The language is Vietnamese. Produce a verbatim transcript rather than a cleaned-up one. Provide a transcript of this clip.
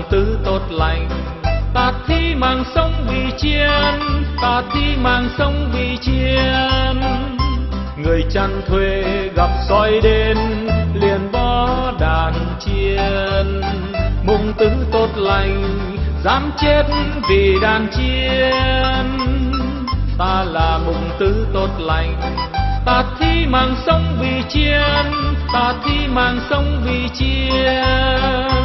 tứ tốt lành. Ta thi mang sống vì chiến, ta thi mang sống vì chiến. Người chăn thuê gặp sói đến, liền bỏ đàn chiên. Mùng tứ tốt lành, dám chết vì đàn chiên. Ta là mùng tứ tốt lành, ta thi mang sống vì chiến, ta thi mang sống vì chiến.